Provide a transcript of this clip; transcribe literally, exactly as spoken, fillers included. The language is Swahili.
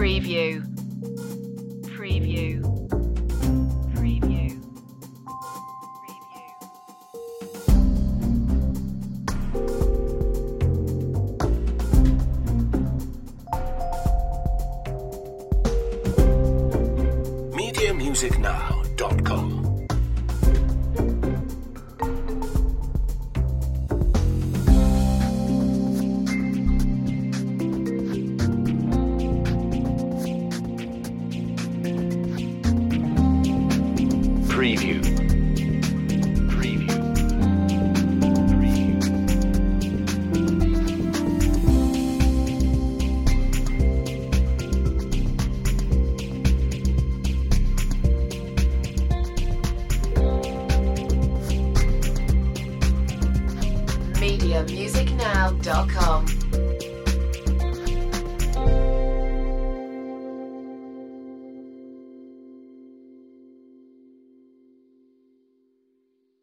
Preview. Preview. Preview. media music now dot com. Preview. Preview. Preview. media music now dot com